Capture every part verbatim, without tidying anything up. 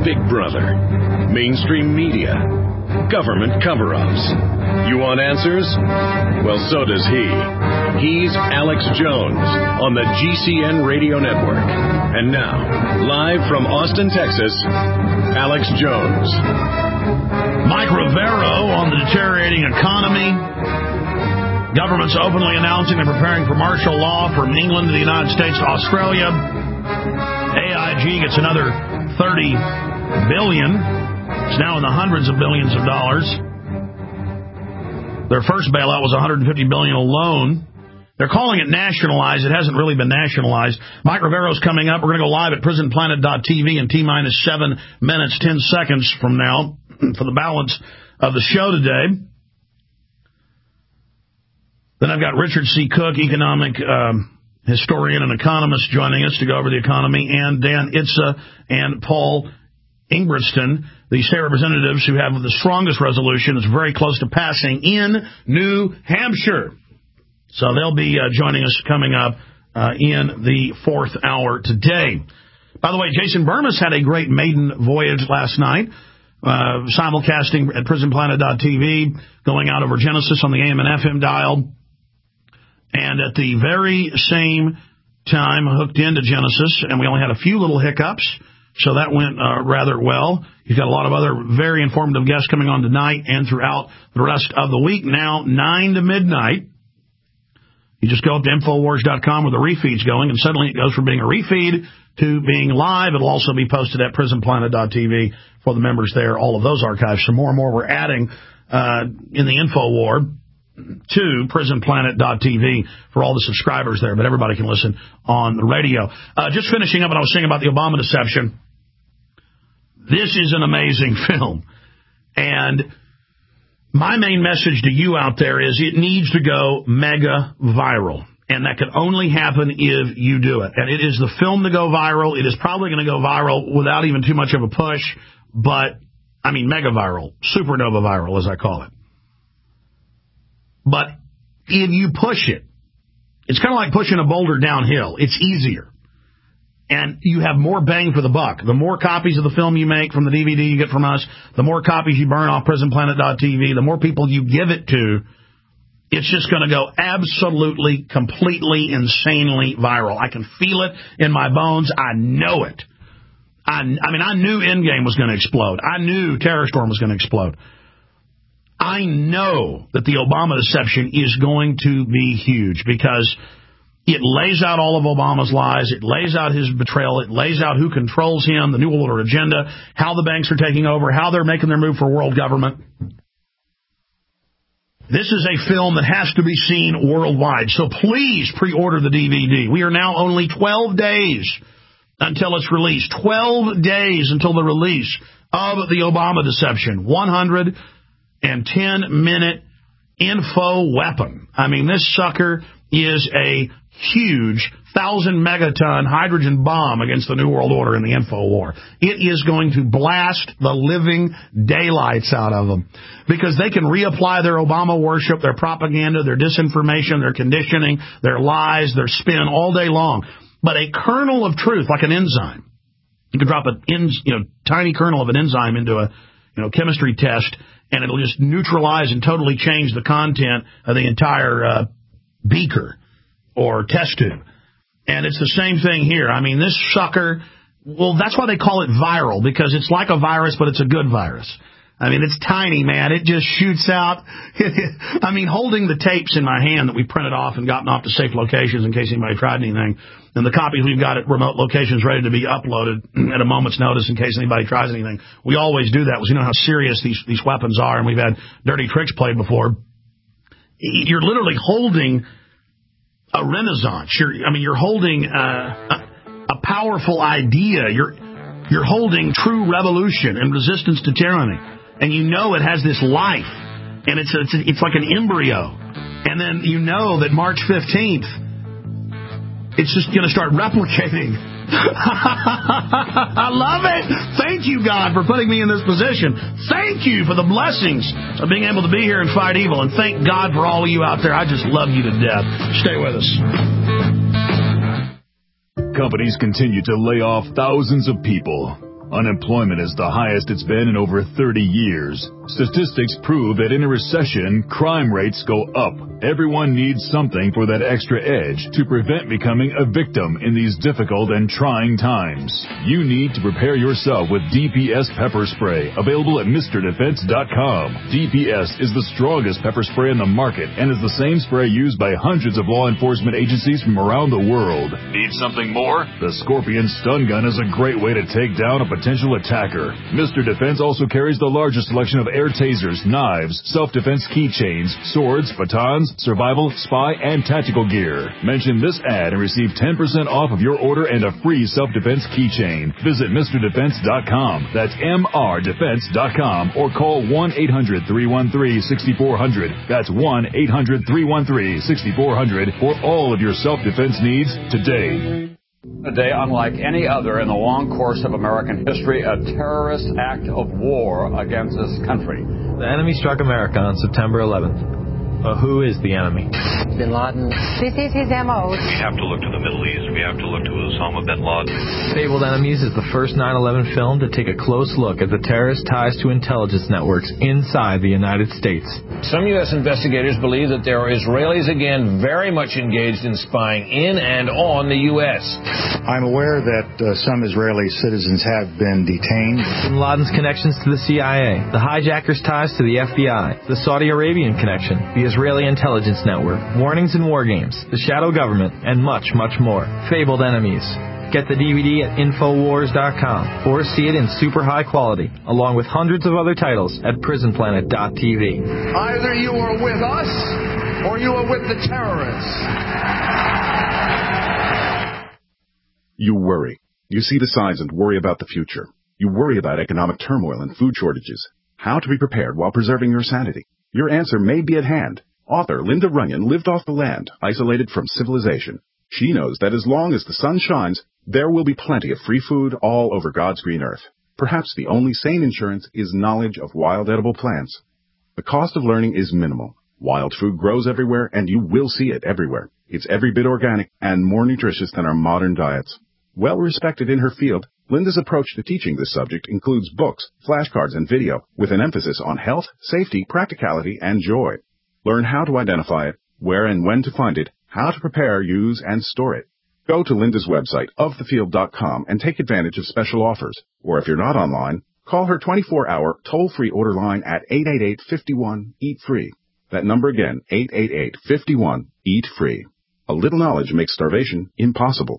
Big Brother, mainstream media, government cover-ups. You want answers? Well, so does he. He's Alex Jones on the G C N Radio Network. And now, live from Austin, Texas, Alex Jones. Mike Rivero on the deteriorating economy. Government's openly announcing they're preparing for martial law from England to the United States to Australia. A I G gets another thirty billion dollars. It's now in the hundreds of billions of dollars. Their first bailout was one hundred fifty billion dollars alone. They're calling it nationalized. It hasn't really been nationalized. Mike Rivero's coming up. We're going to go live at prison planet dot t v in T-minus seven minutes, ten seconds from now for the balance of the show today. Then I've got Richard C. Cook, economic um, historian and economist, joining us to go over the economy, and Dan Itza and Paul Ingebrigtsen, the state representatives who have the strongest resolution. It's very close to passing in New Hampshire. So they'll be uh, joining us coming up uh, in the fourth hour today. By the way, Jason Burmis had a great maiden voyage last night, uh, simulcasting at prison planet dot t v, going out over Genesis on the A M and F M dial. And at the very same time, hooked into Genesis, and we only had a few little hiccups, so that went uh, rather well. You've got a lot of other very informative guests coming on tonight and throughout the rest of the week. Now, nine to midnight. You just go up to Infowars dot com where the refeed's going, and suddenly it goes from being a refeed to being live. It'll also be posted at prison planet dot t v for the members there, all of those archives. So more and more we're adding uh, in the Infowar to prison planet dot t v for all the subscribers there, but everybody can listen on the radio. Uh, just finishing up what I was saying about the Obama deception. This is an amazing film. And my main message to you out there is it needs to go mega viral. And that can only happen if you do it. And it is the film to go viral. It is probably going to go viral without even too much of a push. But, I mean, mega viral, supernova viral, as I call it. But if you push it, it's kind of like pushing a boulder downhill. It's easier. And you have more bang for the buck. The more copies of the film you make from the D V D you get from us, the more copies you burn off prison planet dot t v, the more people you give it to, it's just going to go absolutely, completely, insanely viral. I can feel it in my bones. I know it. I, I mean, I knew Endgame was going to explode. I knew Terror Storm was going to explode. I know that the Obama deception is going to be huge because it lays out all of Obama's lies. It lays out his betrayal. It lays out who controls him, the New World Order agenda, how the banks are taking over, how they're making their move for world government. This is a film that has to be seen worldwide. So please pre-order the D V D. We are now only twelve days until it's released. twelve days until the release of the Obama deception. one hundred ten minute info weapon. I mean, this sucker is a huge thousand megaton hydrogen bomb against the New World Order in the info war. It is going to blast the living daylights out of them because they can reapply their Obama worship, their propaganda, their disinformation, their conditioning, their lies, their spin all day long. But a kernel of truth, like an enzyme, you can drop a you know tiny kernel of an enzyme into a you know chemistry test, and it'll just neutralize and totally change the content of the entire uh, beaker or test tube. And it's the same thing here. I mean, this sucker, well, that's why they call it viral, because it's like a virus, but it's a good virus. I mean, it's tiny, man. It just shoots out. I mean, holding the tapes in my hand that we printed off and gotten off to safe locations in case anybody tried anything, and the copies we've got at remote locations ready to be uploaded at a moment's notice in case anybody tries anything. We always do that because we know how serious these, these weapons are, and we've had dirty tricks played before. You're literally holding a renaissance. You're, I mean, you're holding uh, a, a powerful idea. You're you're holding true revolution and resistance to tyranny. And you know it has this life, and it's it's it's like an embryo. And then you know that March fifteenth, it's just going to start replicating. I love it. Thank you, God, for putting me in this position. Thank you for the blessings of being able to be here and fight evil. And thank God for all of you out there. I just love you to death. Stay with us. Companies continue to lay off thousands of people. Unemployment is the highest it's been in over thirty years. Statistics prove that in a recession, crime rates go up. Everyone needs something for that extra edge to prevent becoming a victim in these difficult and trying times. You need to prepare yourself with D P S pepper spray, available at Mister Defense dot com. D P S is the strongest pepper spray in the market and is the same spray used by hundreds of law enforcement agencies from around the world. Need something more? The Scorpion Stun Gun is a great way to take down a potential attacker. Mister Defense also carries the largest selection of air tasers, knives, self-defense keychains, swords, batons, survival, spy, and tactical gear. Mention this ad and receive ten percent off of your order and a free self-defense keychain. Visit Mister Defense dot com. That's M R Defense dot com or call one eight hundred, three one three, six four zero zero. That's one eight hundred, three one three, six four zero zero for all of your self-defense needs today. A day unlike any other in the long course of American history, a terrorist act of war against this country. The enemy struck America on September eleventh. But who is the enemy? Bin Laden. This is his M O. We have to look to the Middle East. We have to look to Osama bin Laden. Fabled Enemies is the first nine eleven film to take a close look at the terrorist ties to intelligence networks inside the United States. Some U S investigators believe that there are Israelis again very much engaged in spying in and on the U S. I'm aware that uh, some Israeli citizens have been detained. Bin Laden's connections to the C I A, the hijackers' ties to the F B I, the Saudi Arabian connection, the Israeli intelligence network, warnings in war games, the shadow government, and much, much more. Fabled Enemies. Get the D V D at Infowars dot com or see it in super high quality, along with hundreds of other titles at Prison Planet dot T V. Either you are with us or you are with the terrorists. You worry. You see the signs and worry about the future. You worry about economic turmoil and food shortages. How to be prepared while preserving your sanity. Your answer may be at hand. Author Linda Runyon lived off the land, isolated from civilization. She knows that as long as the sun shines, there will be plenty of free food all over God's green earth. Perhaps the only sane insurance is knowledge of wild edible plants. The cost of learning is minimal. Wild food grows everywhere, and you will see it everywhere. It's every bit organic and more nutritious than our modern diets. Well respected in her field, Linda's approach to teaching this subject includes books, flashcards, and video, with an emphasis on health, safety, practicality, and joy. Learn how to identify it, where and when to find it, how to prepare, use, and store it. Go to Linda's website, of the field dot com, and take advantage of special offers. Or if you're not online, call her twenty-four hour toll-free order line at eight eight eight, five one, eat free. That number again, eight eight eight, five one, eat free. A little knowledge makes starvation impossible.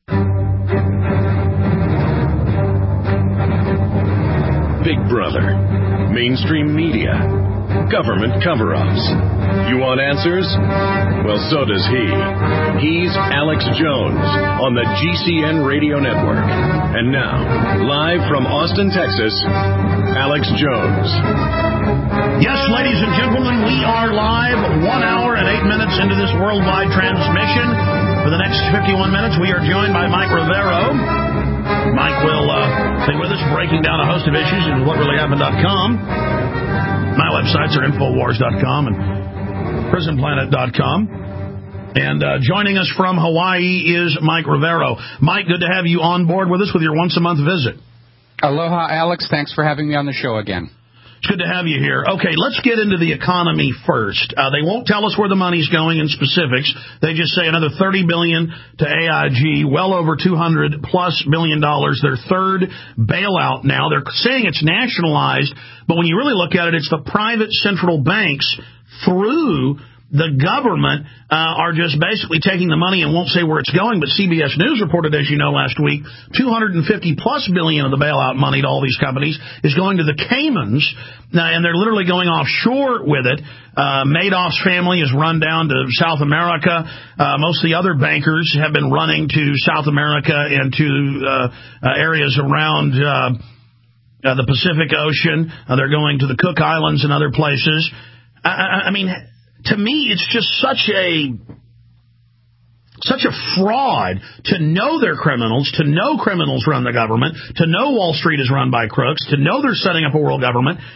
Big Brother, mainstream media, government cover-ups. You want answers? Well, so does he. He's Alex Jones on the G C N Radio Network. And now, live from Austin, Texas, Alex Jones. Yes, ladies and gentlemen, we are live one hour and eight minutes into this worldwide transmission. For the next fifty-one minutes, we are joined by Mike Rivero. Mike will uh, be with us breaking down a host of issues at what really happened dot com. My websites are Infowars dot com and Prison Planet dot com. And uh, joining us from Hawaii is Mike Rivero. Mike, good to have you on board with us with your once-a-month visit. Aloha, Alex. Thanks for having me on the show again. It's good to have you here. Okay, let's get into the economy first. Uh, they won't tell us where the money's going in specifics. They just say another thirty billion dollars to A I G, well over two hundred plus billion dollars. Their third bailout now. They're saying it's nationalized, but when you really look at it, it's the private central banks through the government uh, are just basically taking the money and won't say where it's going. But C B S News reported, as you know, last week, two hundred fifty plus billion of the bailout money to all these companies is going to the Caymans, now, and they're literally going offshore with it. Uh, Madoff's family has run down to South America. Uh, most of the other bankers have been running to South America and to uh, uh, areas around uh, uh, the Pacific Ocean. Uh, they're going to the Cook Islands and other places. I, I, I mean... To me, it's just such a such a fraud to know they're criminals, to know criminals run the government, to know Wall Street is run by crooks, to know they're setting up a world government.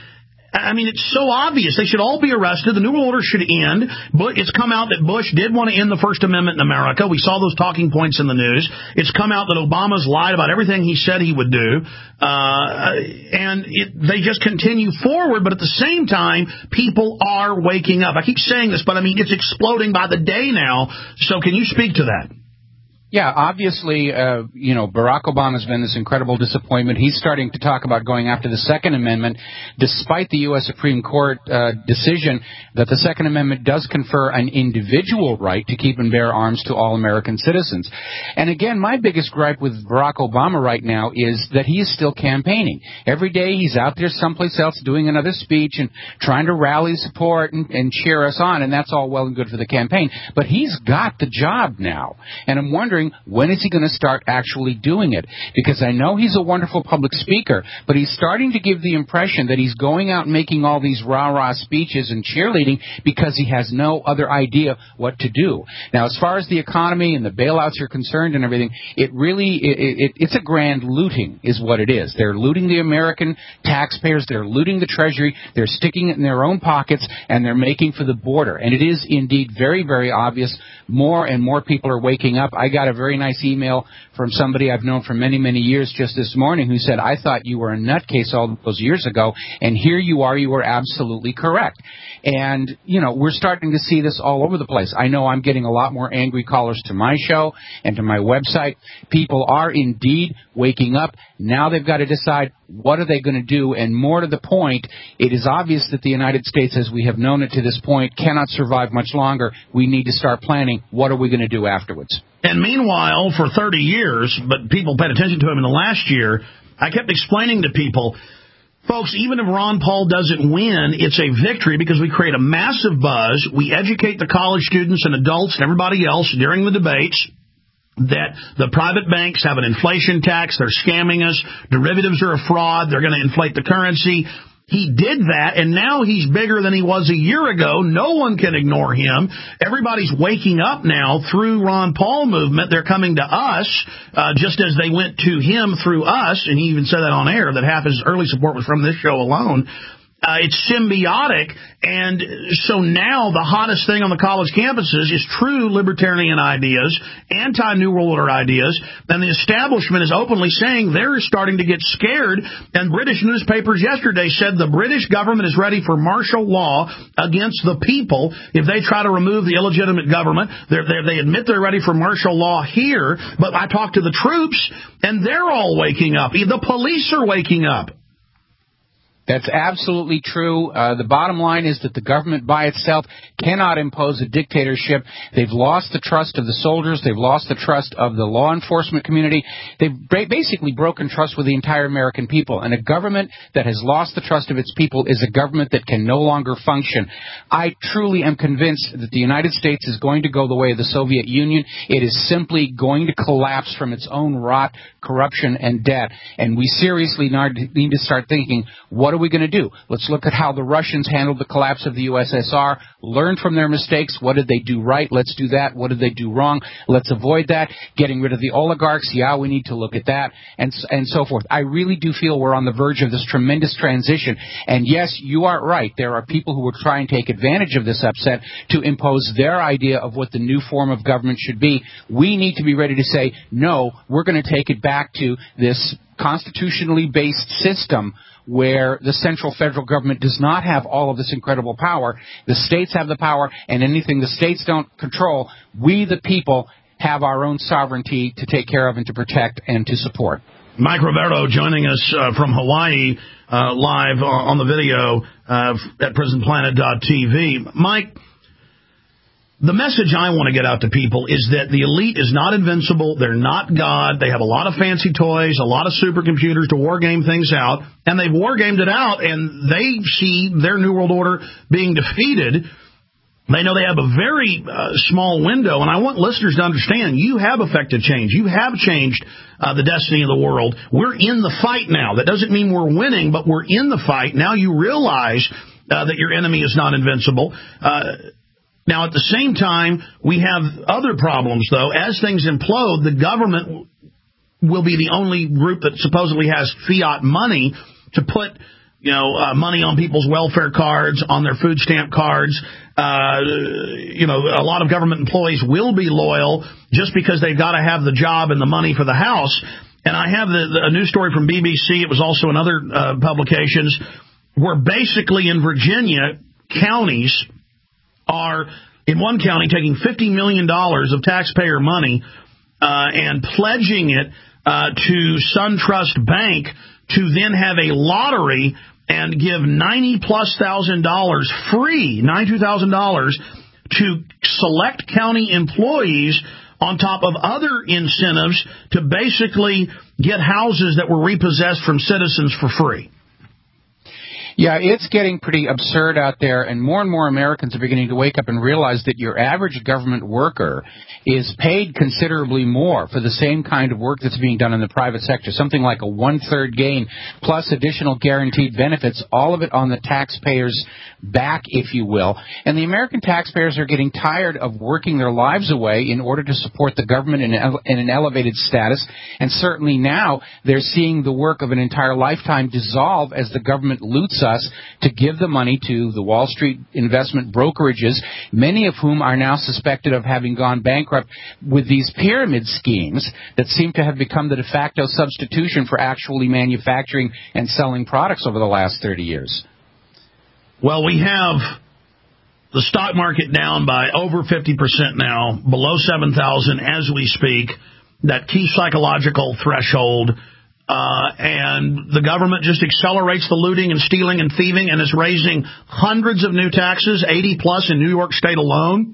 I mean, it's so obvious. They should all be arrested. The New World Order should end. But it's come out that Bush did want to end the First Amendment in America. We saw those talking points in the news. It's come out that Obama's lied about everything he said he would do. Uh, and it, they just continue forward. But at the same time, people are waking up. I keep saying this, but I mean, it's exploding by the day now. So can you speak to that? Yeah, obviously, uh, you know, Barack Obama's been this incredible disappointment. He's starting to talk about going after the Second Amendment, despite the U S Supreme Court uh, decision that the Second Amendment does confer an individual right to keep and bear arms to all American citizens. And again, my biggest gripe with Barack Obama right now is that he is still campaigning. Every day he's out there someplace else doing another speech and trying to rally support and, and cheer us on, and that's all well and good for the campaign. But he's got the job now, and I'm wondering, when is he going to start actually doing it? Because I know he's a wonderful public speaker, but he's starting to give the impression that he's going out and making all these rah-rah speeches and cheerleading because he has no other idea what to do. Now, as far as the economy and the bailouts are concerned and everything, it really, it, it, it's a grand looting is what it is. They're looting the American taxpayers, they're looting the Treasury, they're sticking it in their own pockets, and they're making for the border. And it is indeed very, very obvious. More and more people are waking up. I got a very nice email from somebody I've known for many, many years just this morning who said, I thought you were a nutcase all those years ago, and here you are, you were absolutely correct. And, you know, we're starting to see this all over the place. I know I'm getting a lot more angry callers to my show and to my website. People are indeed waking up. Now they've got to decide what are they going to do, and more to the point, it is obvious that the United States, as we have known it to this point, cannot survive much longer. We need to start planning what are we going to do afterwards. And meanwhile, for thirty years, but people paid attention to him in the last year, I kept explaining to people, folks, even if Ron Paul doesn't win, it's a victory because we create a massive buzz. We educate the college students and adults and everybody else during the debates that the private banks have an inflation tax, they're scamming us, derivatives are a fraud, they're going to inflate the currency. He did that, and now he's bigger than he was a year ago. No one can ignore him. Everybody's waking up now through Ron Paul movement. They're coming to us, uh, just as they went to him through us, and he even said that on air, that half his early support was from this show alone. Uh, it's symbiotic, and so now the hottest thing on the college campuses is true libertarian ideas, anti-New World Order ideas, and the establishment is openly saying they're starting to get scared, and British newspapers yesterday said the British government is ready for martial law against the people if they try to remove the illegitimate government. They're, they're, they admit they're ready for martial law here, but I talked to the troops, and they're all waking up. The police are waking up. That's absolutely true. Uh, the bottom line is that the government by itself cannot impose a dictatorship. They've lost the trust of the soldiers. They've lost the trust of the law enforcement community. They've basically broken trust with the entire American people. And a government that has lost the trust of its people is a government that can no longer function. I truly am convinced that the United States is going to go the way of the Soviet Union. It is simply going to collapse from its own rot, corruption, and debt. And we seriously need to start thinking, what are we going to do? Let's look at how the Russians handled the collapse of the U S S R, learn from their mistakes. What did they do right? Let's do that. What did they do wrong? Let's avoid that. Getting rid of the oligarchs, yeah, we need to look at that, and, and so forth. I really do feel we're on the verge of this tremendous transition. And yes, you are right. There are people who will try and take advantage of this upset to impose their idea of what the new form of government should be. We need to be ready to say, no, we're going to take it back to this constitutionally based system where the central federal government does not have all of this incredible power. The states have the power, and anything the states don't control, we, the people, have our own sovereignty to take care of and to protect and to support. Mike Rivero joining us uh, from Hawaii uh, live on the video uh, at prison planet dot t v. Mike, the message I want to get out to people is that the elite is not invincible. They're not God. They have a lot of fancy toys, a lot of supercomputers to war game things out, and they've war gamed it out, and they see their New World Order being defeated. They know they have a very uh, small window, and I want listeners to understand you have effected change. You have changed uh, the destiny of the world. We're in the fight now. That doesn't mean we're winning, but we're in the fight. Now you realize uh, that your enemy is not invincible. Uh Now, at the same time, we have other problems, though. As things implode, the government will be the only group that supposedly has fiat money to put you know, uh, money on people's welfare cards, on their food stamp cards. Uh, you know, a lot of government employees will be loyal just because they've got to have the job and the money for the house. And I have the, the, a news story from B B C. It was also in other uh, publications where basically in Virginia, counties are, in one county, taking fifty million dollars of taxpayer money uh, and pledging it uh, to SunTrust Bank to then have a lottery and give ninety plus thousand dollars free, ninety-two thousand dollars to select county employees on top of other incentives to basically get houses that were repossessed from citizens for free. Yeah, it's getting pretty absurd out there, and more and more Americans are beginning to wake up and realize that your average government worker is paid considerably more for the same kind of work that's being done in the private sector, something like a one-third gain plus additional guaranteed benefits, all of it on the taxpayer's back, if you will. And the American taxpayers are getting tired of working their lives away in order to support the government in, in an elevated status, and certainly now they're seeing the work of an entire lifetime dissolve as the government loots us to give the money to the Wall Street investment brokerages, many of whom are now suspected of having gone bankrupt with these pyramid schemes that seem to have become the de facto substitution for actually manufacturing and selling products over the last thirty years. Well, we have the stock market down by over fifty percent now, below seven thousand as we speak, that key psychological threshold. Uh, and the government just accelerates the looting and stealing and thieving and is raising hundreds of new taxes, eighty plus in New York State alone.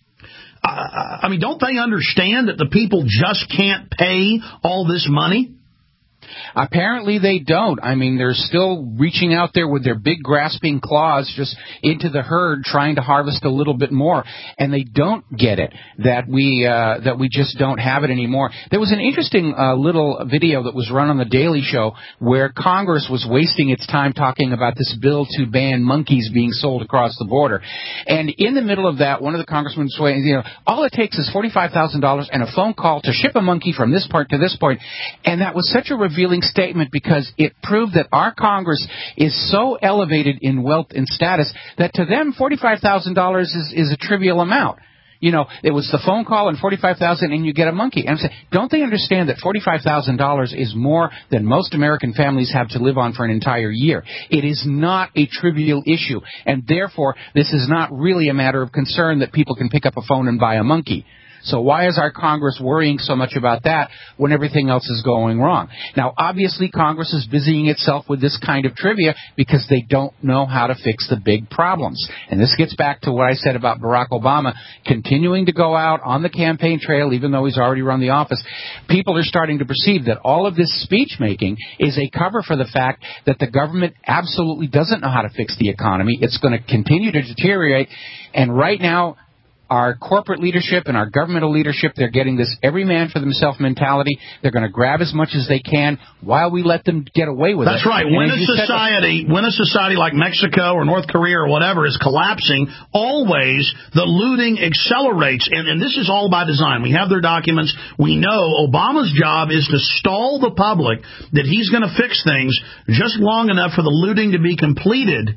Uh, I mean, don't they understand that the people just can't pay all this money? Apparently they don't. I mean, they're still reaching out there with their big grasping claws just into the herd trying to harvest a little bit more. And they don't get it, that we uh, that we just don't have it anymore. There was an interesting uh, little video that was run on The Daily Show where Congress was wasting its time talking about this bill to ban monkeys being sold across the border. And in the middle of that, one of the congressmen was saying, you know, all it takes is forty-five thousand dollars and a phone call to ship a monkey from this part to this point. And that was such a revealing statement because it proved that our Congress is so elevated in wealth and status that to them forty-five thousand dollars is, is a trivial amount. You know, it was the phone call and forty-five thousand dollars and you get a monkey. And I'm saying, don't they understand that forty-five thousand dollars is more than most American families have to live on for an entire year? It is not a trivial issue, and therefore this is not really a matter of concern that people can pick up a phone and buy a monkey. So why is our Congress worrying so much about that when everything else is going wrong? Now, obviously, Congress is busying itself with this kind of trivia because they don't know how to fix the big problems. And this gets back to what I said about Barack Obama continuing to go out on the campaign trail, even though he's already run the office. People are starting to perceive that all of this speech-making is a cover for the fact that the government absolutely doesn't know how to fix the economy. It's going to continue to deteriorate. And right now, our corporate leadership and our governmental leadership, they're getting this every man for themselves mentality. They're going to grab as much as they can while we let them get away with That's it. That's right. When a society, said, when a society like Mexico or North Korea or whatever is collapsing, always the looting accelerates. And, and this is all by design. We have their documents. We know Obama's job is to stall the public that he's going to fix things just long enough for the looting to be completed.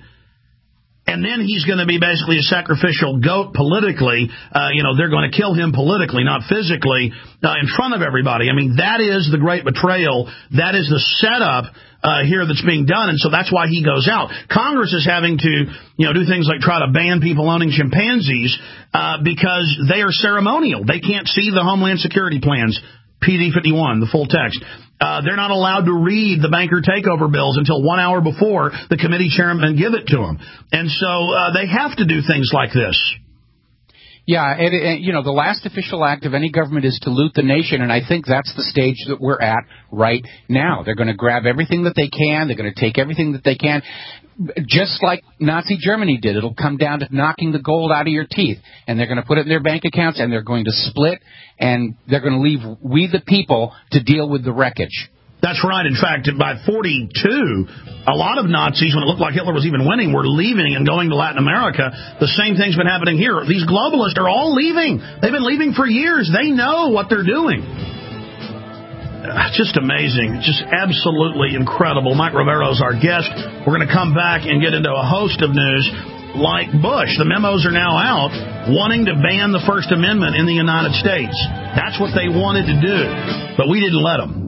And then he's going to be basically a sacrificial goat politically. Uh, you know, they're going to kill him politically, not physically, uh, in front of everybody. I mean, that is the great betrayal. That is the setup uh, here that's being done. And so that's why he goes out. Congress is having to, you know, do things like try to ban people owning chimpanzees uh, because they are ceremonial. They can't see the Homeland Security plans, P D fifty-one, the full text. Uh, they're not allowed to read the banker takeover bills until one hour before the committee chairman give it to them. And so uh, they have to do things like this. Yeah, and, and, you know, the last official act of any government is to loot the nation, and I think that's the stage that we're at right now. They're going to grab everything that they can. They're going to take everything that they can. Just like Nazi Germany did. It'll come down to knocking the gold out of your teeth. And they're going to put it in their bank accounts, and they're going to split, and they're going to leave we the people to deal with the wreckage. That's right. In fact, by forty-two, a lot of Nazis, when it looked like Hitler was even winning, were leaving and going to Latin America. The same thing's been happening here. These globalists are all leaving. They've been leaving for years. They know what they're doing. just amazing. Just absolutely incredible. Mike Rivero is our guest. We're going to come back and get into a host of news. Like Bush, the memos are now out wanting to ban the First Amendment in the United States. That's what they wanted to do, but we didn't let them.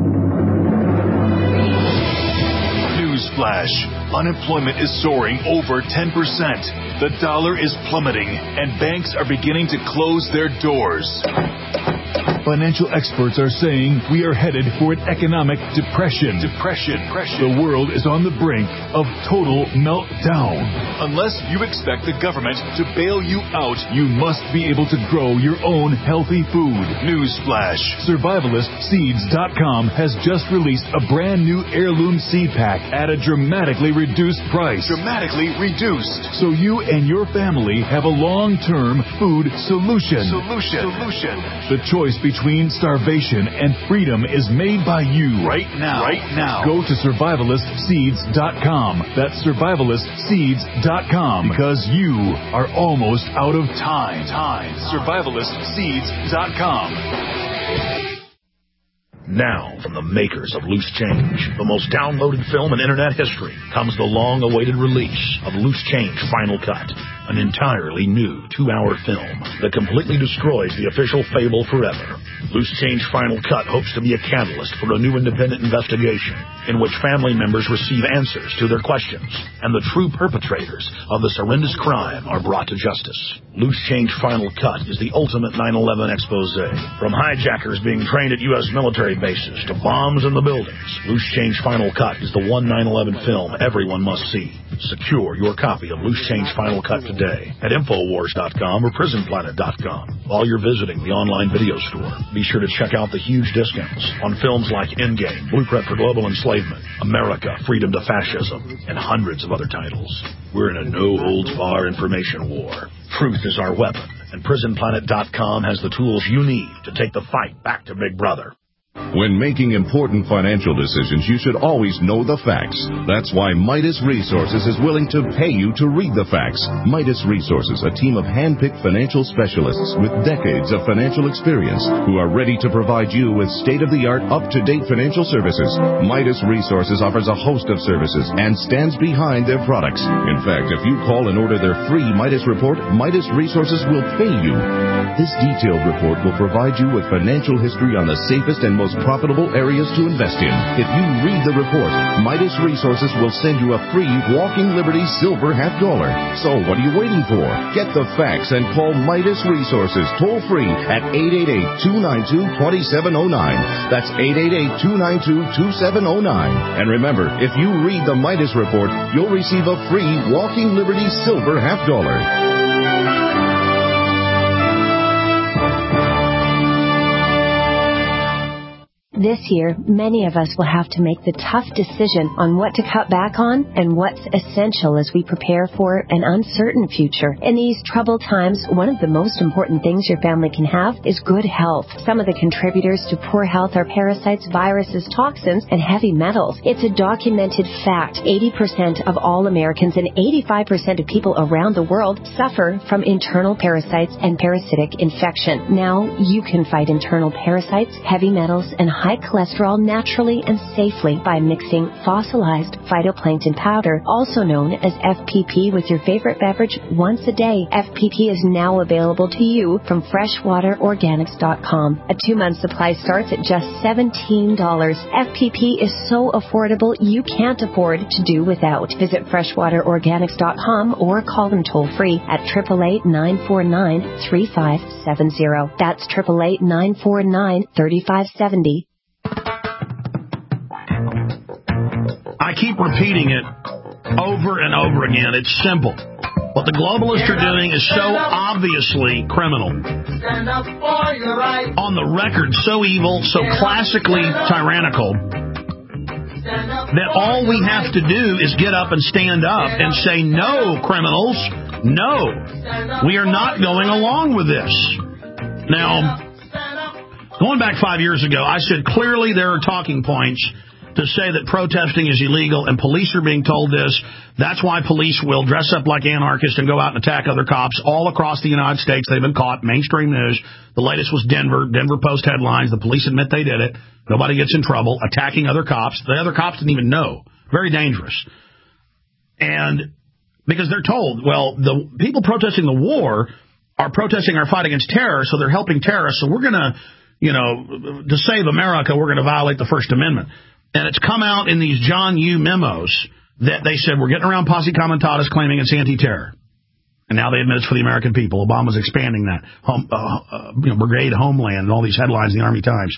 Newsflash. Unemployment is soaring over ten percent. The dollar is plummeting, and banks are beginning to close their doors. Financial experts are saying we are headed for an economic depression. Depression. depression. The world is on the brink of total meltdown. Unless you expect the government to bail you out, you must be able to grow your own healthy food. Newsflash. Survivalist Seeds dot com has just released a brand new heirloom seed pack at a dramatically reduced price. Dramatically reduced. So you and your family have a long-term food solution. Solution. Solution. The choice between Between starvation and freedom is made by you right now. Right now. Go to Survivalist Seeds dot com. That's Survivalist Seeds dot com. Because you are almost out of time. Time. Survivalist Seeds dot com. Now, from the makers of Loose Change, the most downloaded film in Internet history, comes the long-awaited release of Loose Change Final Cut, an entirely new two-hour film that completely destroys the official fable forever. Loose Change Final Cut hopes to be a catalyst for a new independent investigation in which family members receive answers to their questions and the true perpetrators of this horrendous crime are brought to justice. Loose Change Final Cut is the ultimate nine eleven expose. From hijackers being trained at U S military bases to bombs in the buildings, Loose Change Final Cut is the one nine eleven film everyone must see. Secure your copy of Loose Change Final Cut today at Infowars dot com or Prison Planet dot com. While you're visiting the online video store, be sure to check out the huge discounts on films like Endgame, Blueprint for Global Enslavement, America, Freedom to Fascism, and hundreds of other titles. We're in a no-holds-barred information war. Truth is our weapon, and Prison Planet dot com has the tools you need to take the fight back to Big Brother. When making important financial decisions, you should always know the facts. That's why Midas Resources is willing to pay you to read the facts. Midas Resources, a team of hand-picked financial specialists with decades of financial experience who are ready to provide you with state-of-the-art, up-to-date financial services. Midas Resources offers a host of services and stands behind their products. In fact, if you call and order their free Midas report, Midas Resources will pay you. This detailed report will provide you with financial history on the safest and most profitable areas to invest in. If you read the report, Midas Resources will send you a free Walking Liberty silver half dollar. So what are you waiting for? Get the facts and call Midas Resources toll free at eight eight eight, two nine two, two seven zero nine. That's eight eight eight, two nine two, two seven zero nine. And remember, if you read the Midas report, you'll receive a free Walking Liberty silver half dollar. This year, many of us will have to make the tough decision on what to cut back on and what's essential as we prepare for an uncertain future. In these troubled times, one of the most important things your family can have is good health. Some of the contributors to poor health are parasites, viruses, toxins, and heavy metals. It's a documented fact. eighty percent of all Americans and eighty-five percent of people around the world suffer from internal parasites and parasitic infection. Now, you can fight internal parasites, heavy metals, and high cholesterol naturally and safely by mixing fossilized phytoplankton powder, also known as F P P, with your favorite beverage once a day. F P P is now available to you from freshwater organics dot com. A two-month supply starts at just seventeen dollars. F P P is so affordable you can't afford to do without. Visit freshwater organics dot com or call them toll-free at eight eight eight, nine four nine, three five seven zero. That's eight eight eight, nine four nine, three five seven zero. I keep repeating it over and over again. It's simple. What the globalists are doing is so obviously criminal. On the record, so evil, so classically tyrannical, that all we have to do is get up and stand up and say, no, criminals, no, we are not going along with this. Now, going back five years ago, I said clearly there are talking points to say that protesting is illegal and police are being told this. That's why police will dress up like anarchists and go out and attack other cops all across the United States. They've been caught. Mainstream news. The latest was Denver. Denver Post headlines. The police admit they did it. Nobody gets in trouble. Attacking other cops. The other cops didn't even know. Very dangerous. And because they're told, well, the people protesting the war are protesting our fight against terror, so they're helping terrorists. So we're going to, you know, to save America, we're going to violate the First Amendment. And it's come out in these John Yoo memos that they said we're getting around posse comitatus claiming it's anti-terror. And now they admit it's for the American people. Obama's expanding that. Home, uh, uh, you know, Brigade Homeland and all these headlines in the Army Times.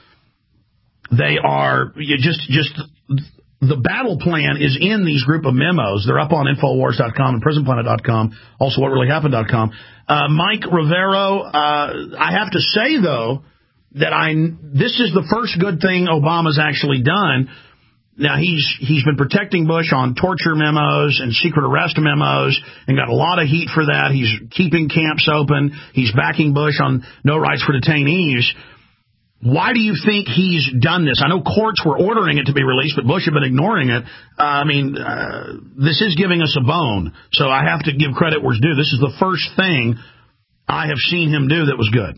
They are you just just the battle plan is in these group of memos. They're up on Infowars dot com and Prison Planet dot com, also what really happened dot com. Uh, Mike Rivero, uh, I have to say, though, that I this is the first good thing Obama's actually done. Now, he's he's been protecting Bush on torture memos and secret arrest memos and got a lot of heat for that. He's keeping camps open. He's backing Bush on no rights for detainees. Why do you think he's done this? I know courts were ordering it to be released, but Bush had been ignoring it. Uh, I mean, uh, this is giving us a bone, so I have to give credit where it's due. This is the first thing I have seen him do that was good.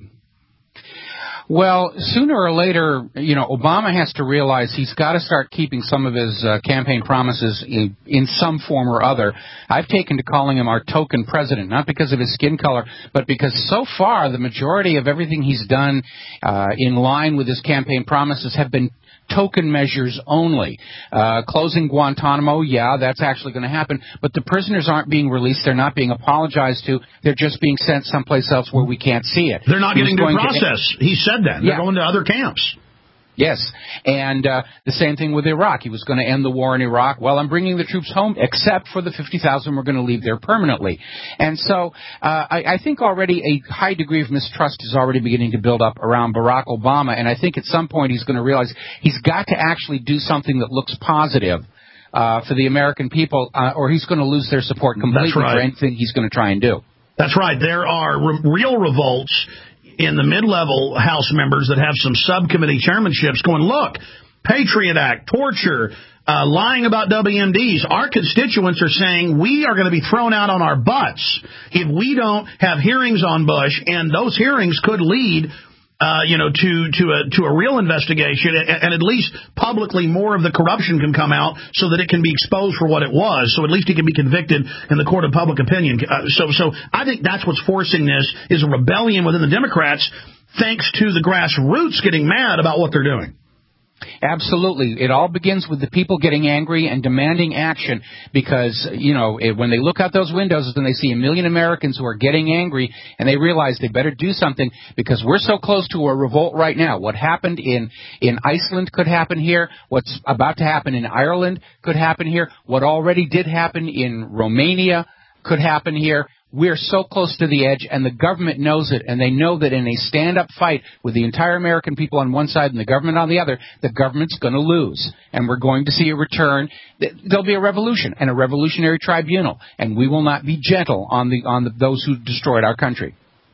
Well, sooner or later, you know, Obama has to realize he's got to start keeping some of his uh, campaign promises in, in some form or other. I've taken to calling him our token president, not because of his skin color, but because so far the majority of everything he's done uh, in line with his campaign promises have been token measures only. Uh, closing Guantanamo, yeah, that's actually going to happen, but the prisoners aren't being released. They're not being apologized to. They're just being sent someplace else where we can't see it. They're not getting due process. To, he said that. They're yeah. going to other camps. Yes, and uh, the same thing with Iraq. He was going to end the war in Iraq. Well, I'm bringing the troops home, except for the fifty thousand we're going to leave there permanently. And so uh, I, I think already a high degree of mistrust is already beginning to build up around Barack Obama, and I think at some point he's going to realize he's got to actually do something that looks positive uh, for the American people, uh, or he's going to lose their support completely right. for anything he's going to try and do. That's right. There are re- real revolts in the mid-level House members that have some subcommittee chairmanships going, look, Patriot Act, torture, uh, lying about W M Ds. Our constituents are saying we are going to be thrown out on our butts if we don't have hearings on Bush, and those hearings could lead Uh, you know, to to a to a real investigation, and, and at least publicly more of the corruption can come out so that it can be exposed for what it was. So at least he can be convicted in the court of public opinion. Uh, so so I think that's what's forcing this is a rebellion within the Democrats, thanks to the grassroots getting mad about what they're doing. Absolutely. It all begins with the people getting angry and demanding action because, you know, it, when they look out those windows and they see a million Americans who are getting angry and they realize they better do something because we're so close to a revolt right now. What happened in, in Iceland could happen here. What's about to happen in Ireland could happen here. What already did happen in Romania could happen here. We're so close to the edge, and the government knows it, and they know that in a stand-up fight with the entire American people on one side and the government on the other, the government's going to lose, and we're going to see a return. There'll be a revolution and a revolutionary tribunal, and we will not be gentle on the on the, those who destroyed our country.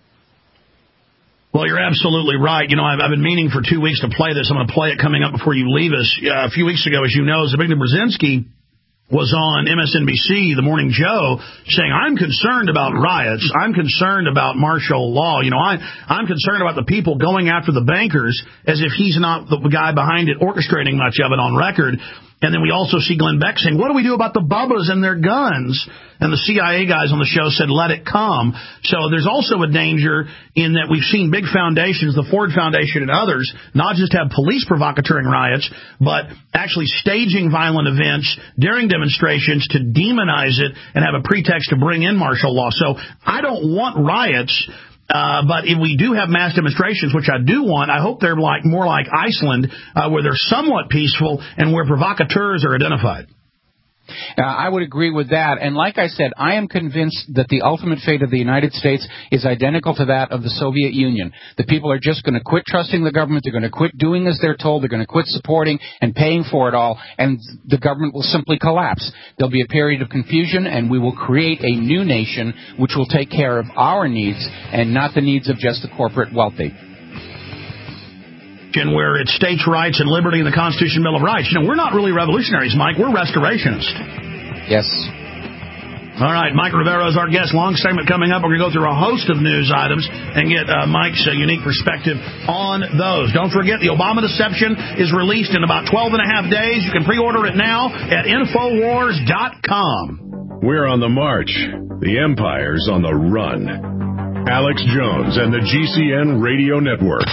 Well, you're absolutely right. You know, I've, I've been meaning for two weeks to play this. I'm going to play it coming up before you leave us. Uh, a few weeks ago, as you know, Zbigniew Brzezinski was on M S N B C, The Morning Joe, saying, I'm concerned about riots. I'm concerned about martial law. You know, I, I'm concerned about the people going after the bankers as if he's not the guy behind it orchestrating much of it on record. And then we also see Glenn Beck saying, what do we do about the Bubbas and their guns? And the C I A guys on the show said, let it come. So there's also a danger in that we've seen big foundations, the Ford Foundation and others, not just have police provocateuring riots, but actually staging violent events during demonstrations to demonize it and have a pretext to bring in martial law. So I don't want riots. Uh, but if we do have mass demonstrations, which I do want, I hope they're like more like Iceland, uh, where they're somewhat peaceful and where provocateurs are identified. Uh, I would agree with that. And like I said, I am convinced that the ultimate fate of the United States is identical to that of the Soviet Union. The people are just going to quit trusting the government. They're going to quit doing as they're told. They're going to quit supporting and paying for it all. And the government will simply collapse. There'll be a period of confusion, and we will create a new nation which will take care of our needs and not the needs of just the corporate wealthy. where it's states' rights and liberty and the Constitution Bill of Rights. You know, we're not really revolutionaries, Mike. We're restorationists. Yes. All right, Mike Rivera is our guest. Long segment coming up. We're going to go through a host of news items and get uh, Mike's uh, unique perspective on those. Don't forget, the Obama Deception is released in about twelve and a half days. You can pre-order it now at Infowars dot com. We're on the march. The empire's on the run. Alex Jones and the G C N Radio Network.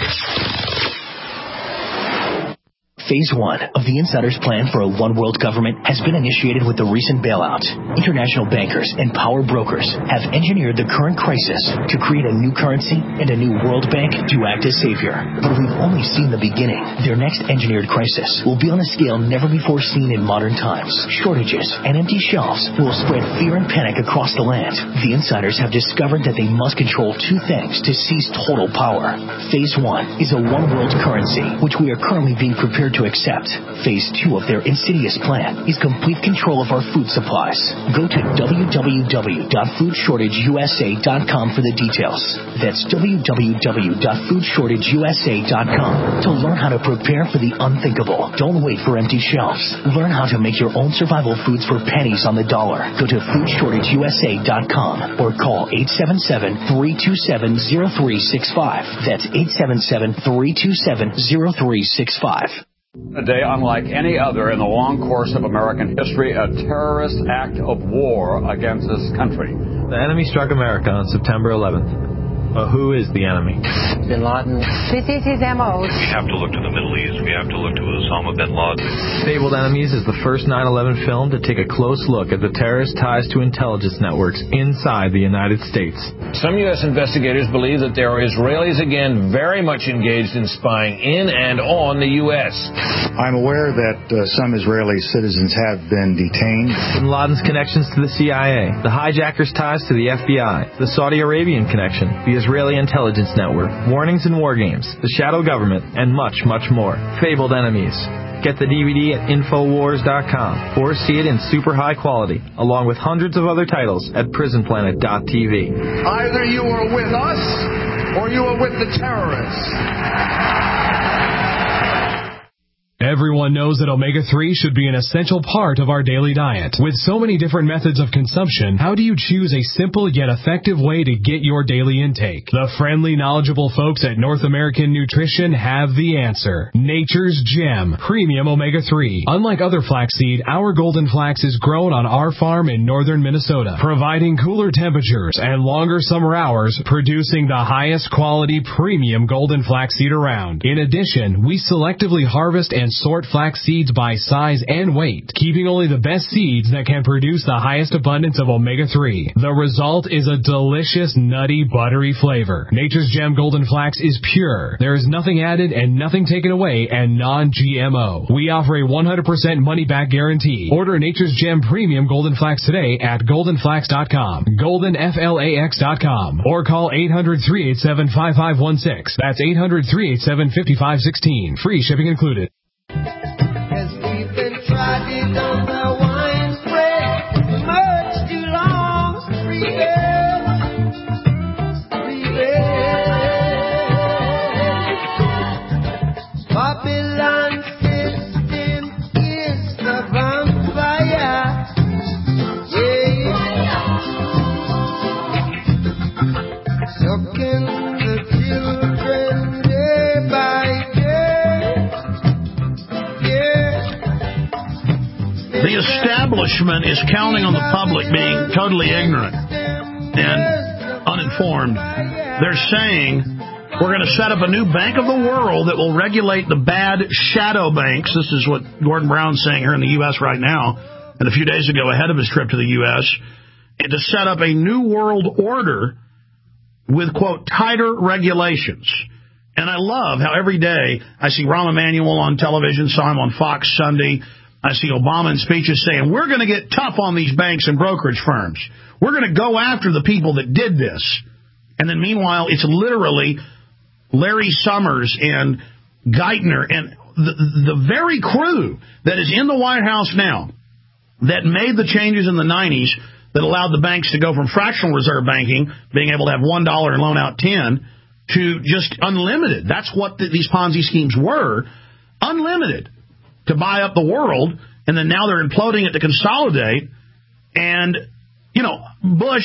Phase one of the Insider's plan for a one-world government has been initiated with the recent bailout. International bankers and power brokers have engineered the current crisis to create a new currency and a new World Bank to act as savior. But we've only seen the beginning. Their next engineered crisis will be on a scale never before seen in modern times. Shortages and empty shelves will spread fear and panic across the land. The Insiders have discovered that they must control two things to seize total power. Phase one is a one-world currency, which we are currently being prepared to accept. Phase two of their insidious plan is complete control of our food supplies. Go to w w w dot food shortage u s a dot com for the details. That's w w w dot food shortage u s a dot com to learn how to prepare for the unthinkable. Don't wait for empty shelves. Learn how to make your own survival foods for pennies on the dollar. Go to food shortage u s a dot com or call eight seven seven, three two seven, zero three six five. That's eight seven seven, three two seven, zero three six five. A day unlike any other in the long course of American history, a terrorist act of war against this country. The enemy struck America on September eleventh. But who is the enemy? Bin Laden. This is his M O. We have to look to the Middle East. We have to look to Osama bin Laden. Fabled Enemies is the first nine eleven film to take a close look at the terrorist ties to intelligence networks inside the United States. Some U S investigators believe that there are Israelis again very much engaged in spying in and on the U S. I'm aware that uh, some Israeli citizens have been detained. Bin Laden's connections to the C I A, the hijackers' ties to the F B I, the Saudi Arabian connection, the Israeli intelligence network, warnings and war games, the shadow government, and much, much more. Fabled Enemies. Get the D V D at Infowars dot com or see it in super high quality, along with hundreds of other titles at Prison Planet dot t v. Either you are with us or you are with the terrorists. Everyone knows that omega three should be an essential part of our daily diet. With so many different methods of consumption, how do you choose a simple yet effective way to get your daily intake? The friendly, knowledgeable folks at North American Nutrition have the answer. Nature's Gem Premium Omega three. Unlike other flaxseed, our golden flax is grown on our farm in northern Minnesota, providing cooler temperatures and longer summer hours, producing the highest quality premium golden flaxseed around. In addition, we selectively harvest and sort flax seeds by size and weight, keeping only the best seeds that can produce the highest abundance of omega three. The result is a delicious, nutty, buttery flavor. Nature's Gem Golden Flax is pure. There is nothing added and nothing taken away, and non G M O. We offer a one hundred percent money-back guarantee. Order Nature's Gem Premium Golden Flax today at golden flax dot com, golden flax dot com, or call eight hundred, three eight seven, five five one six. That's eight hundred, three eight seven, five five one six. Free shipping included. As we've been trodden on the wine spread much too long, rebel, rebel. Babylon system is the vampire, yeah, sucking the children day by day. The establishment is counting on the public being totally ignorant and uninformed. They're saying we're going to set up a new bank of the world that will regulate the bad shadow banks. This is what Gordon Brown's saying here in the U S right now, and a few days ago ahead of his trip to the U S, and to set up a new world order with, quote, tighter regulations. And I love how every day I see Rahm Emanuel on television, saw him on Fox Sunday. I see Obama in speeches saying, we're going to get tough on these banks and brokerage firms. We're going to go after the people that did this. And then meanwhile, it's literally Larry Summers and Geithner and the, the very crew that is in the White House now that made the changes in the nineties that allowed the banks to go from fractional reserve banking, being able to have one dollar and loan out ten, to just unlimited. That's what the, these Ponzi schemes were, unlimited, to buy up the world, and then now they're imploding it to consolidate. And, you know, Bush,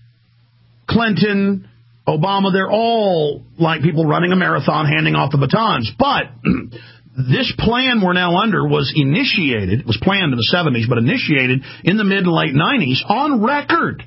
Clinton, Obama, they're all like people running a marathon, handing off the batons. But this plan we're now under was initiated, was planned in the seventies, but initiated in the mid and late nineties on record.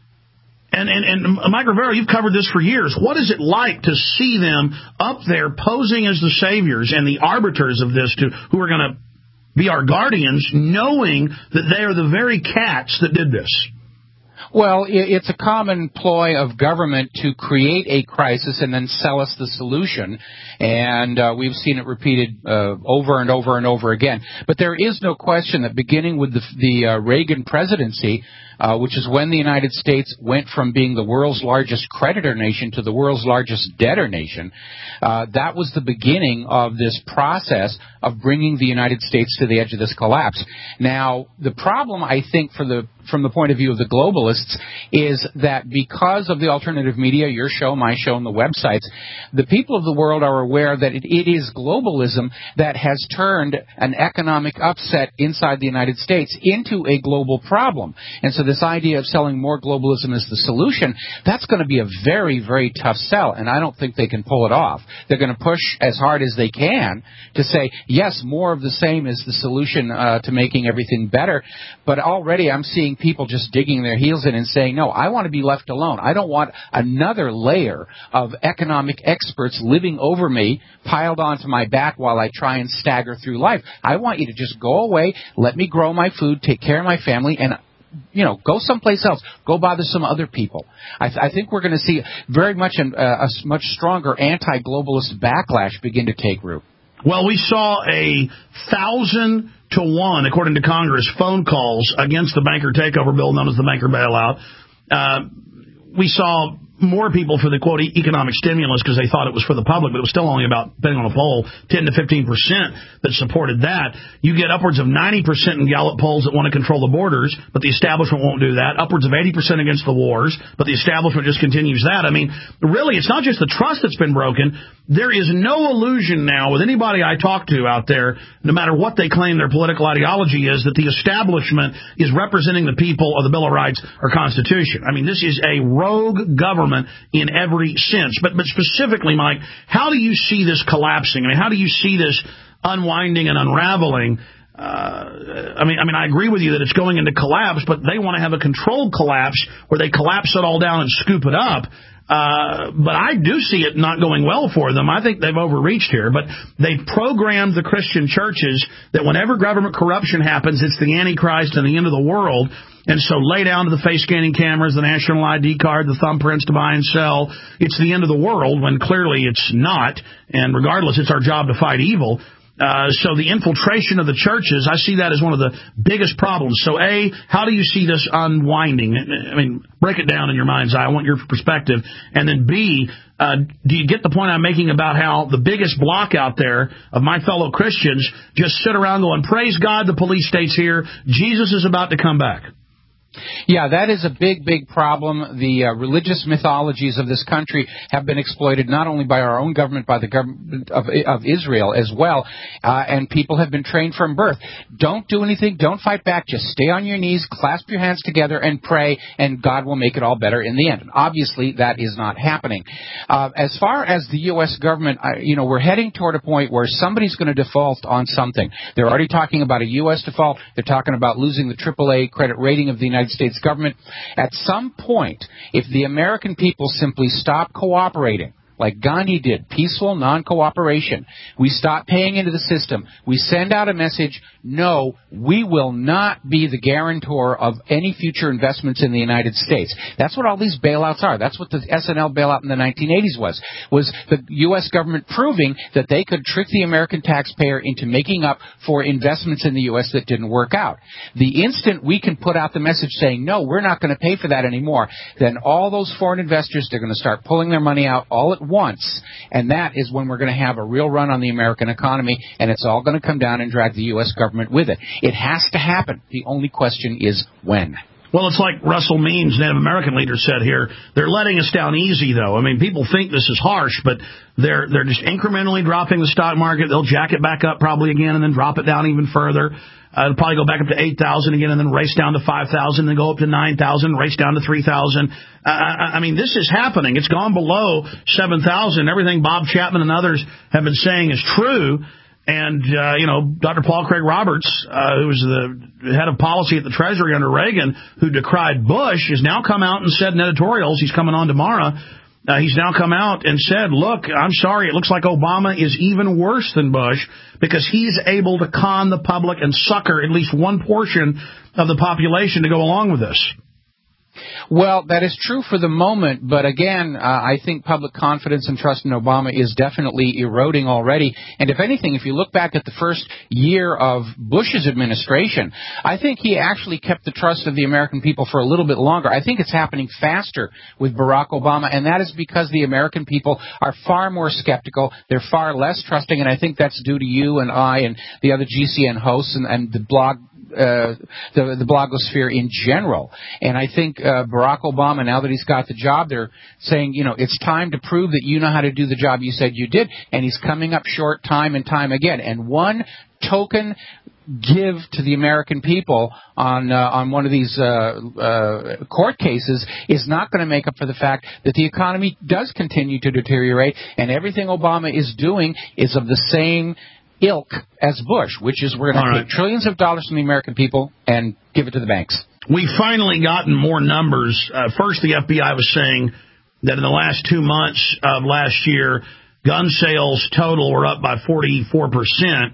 And, and, and Mike Rivera, you've covered this for years. What is it like to see them up there posing as the saviors and the arbiters of this, to, who are going to be our guardians, knowing that they are the very cats that did this? Well, it's a common ploy of government to create a crisis and then sell us the solution, and uh, we've seen it repeated uh, over and over and over again. But there is no question that beginning with the, the uh, Reagan presidency, Uh, which is when the United States went from being the world's largest creditor nation to the world's largest debtor nation, uh, that was the beginning of this process of bringing the United States to the edge of this collapse. Now, the problem, I think, for the from the point of view of the globalists, is that because of the alternative media, your show, my show, and the websites, the people of the world are aware that it, it is globalism that has turned an economic upset inside the United States into a global problem. And so this idea of selling more globalism as the solution, that's going to be a very, very tough sell, and I don't think they can pull it off. They're going to push as hard as they can to say, yes, more of the same is the solution uh, to making everything better, but already I'm seeing people just digging their heels in and saying, no, I want to be left alone. I don't want another layer of economic experts living over me, piled onto my back while I try and stagger through life. I want you to just go away, let me grow my food, take care of my family, and you know, go someplace else. Go bother some other people. I, th- I think we're going to see very much an, uh, a much stronger anti-globalist backlash begin to take root. Well, we saw a thousand to one, according to Congress, phone calls against the banker takeover bill known as the banker bailout. Uh, we saw more people for the, quote, economic stimulus because they thought it was for the public, but it was still only about, depending on a poll, ten to fifteen percent that supported that. You get upwards of ninety percent in Gallup polls that want to control the borders, but the establishment won't do that. Upwards of eighty percent against the wars, but the establishment just continues that. I mean, really, it's not just the trust that's been broken. There is no illusion now with anybody I talk to out there, no matter what they claim their political ideology is, that the establishment is representing the people of the Bill of Rights or Constitution. I mean, this is a rogue government in every sense. But, but specifically, Mike, how do you see this collapsing? I mean, how do you see this unwinding and unraveling? Uh, I mean, I mean, I agree with you that it's going into collapse, but they want to have a controlled collapse where they collapse it all down and scoop it up. Uh, but I do see it not going well for them. I think they've overreached here. But they've programmed the Christian churches that whenever government corruption happens, it's the Antichrist and the end of the world. And so lay down to the face scanning cameras, the national I D card, the thumbprints to buy and sell. It's the end of the world when clearly it's not. And regardless, it's our job to fight evil. Uh, so the infiltration of the churches, I see that as one of the biggest problems. So, A, how do you see this unwinding? I mean, break it down in your mind's eye. I want your perspective. And then, B, uh, do you get the point I'm making about how the biggest block out there of my fellow Christians just sit around going, praise God, the police state's here. Jesus is about to come back. Yeah, that is a big, big problem. The uh, religious mythologies of this country have been exploited not only by our own government, by the government of, of Israel as well, uh, and people have been trained from birth. Don't do anything. Don't fight back. Just stay on your knees, clasp your hands together, and pray, and God will make it all better in the end. And obviously, that is not happening. Uh, as far as the U S government, I, you know, we're heading toward a point where somebody's going to default on something. They're already talking about a U S default. They're talking about losing the triple A credit rating of the United States government. At some point, if the American people simply stop cooperating, like Gandhi did, peaceful non-cooperation, we stop paying into the system, we send out a message, no, we will not be the guarantor of any future investments in the United States. That's what all these bailouts are. That's what the S N L bailout in the nineteen eighties was, was the U S government proving that they could trick the American taxpayer into making up for investments in the U S that didn't work out. The instant we can put out the message saying, no, we're not going to pay for that anymore, then all those foreign investors, they're going to start pulling their money out all at once, and that is when we're going to have a real run on the American economy, and it's all going to come down and drag the U S government with it. It has to happen. The only question is when. Well, it's like Russell Means, Native American leader, said here. They're letting us down easy, though. I mean, people think this is harsh, but they're they're just incrementally dropping the stock market. They'll jack it back up probably again and then drop it down even further. Uh, it'll probably go back up to eight thousand again and then race down to five thousand, then go up to nine thousand, race down to three thousand. Uh, I, I mean, this is happening. It's gone below seven thousand. Everything Bob Chapman and others have been saying is true. And, uh, you know, Doctor Paul Craig Roberts, uh, who was the head of policy at the Treasury under Reagan, who decried Bush, has now come out and said in editorials, he's coming on tomorrow, uh, he's now come out and said, look, I'm sorry, it looks like Obama is even worse than Bush because he's able to con the public and sucker at least one portion of the population to go along with this. Well, that is true for the moment, but again, uh, I think public confidence and trust in Obama is definitely eroding already. And if anything, if you look back at the first year of Bush's administration, I think he actually kept the trust of the American people for a little bit longer. I think it's happening faster with Barack Obama, and that is because the American people are far more skeptical. They're far less trusting, and I think that's due to you and I and the other G C N hosts and, and the blog Uh, the, the blogosphere in general. And I think uh, Barack Obama, now that he's got the job, they're saying, you know, it's time to prove that you know how to do the job you said you did. And he's coming up short time and time again. And one token give to the American people on uh, on one of these uh, uh, court cases is not going to make up for the fact that the economy does continue to deteriorate, and everything Obama is doing is of the same ilk as Bush, which is we're going to take right. trillions of dollars from the American people and give it to the banks. We've finally gotten more numbers. Uh, first, the F B I was saying that in the last two months of last year, gun sales total were up by forty-four percent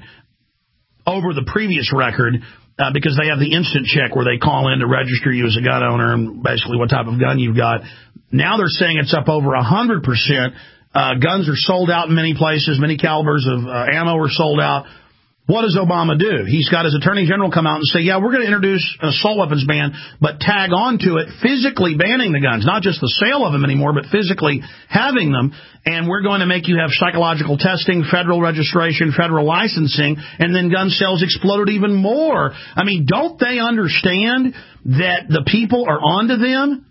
over the previous record uh, because they have the instant check where they call in to register you as a gun owner and basically what type of gun you've got. Now they're saying it's up over one hundred percent. Uh, guns are sold out in many places. Many calibers of uh, ammo are sold out. What does Obama do? He's got his attorney general come out and say, yeah, we're going to introduce an assault weapons ban, but tag on to it physically banning the guns, not just the sale of them anymore, but physically having them. And we're going to make you have psychological testing, federal registration, federal licensing, and then gun sales exploded even more. I mean, don't they understand that the people are onto them?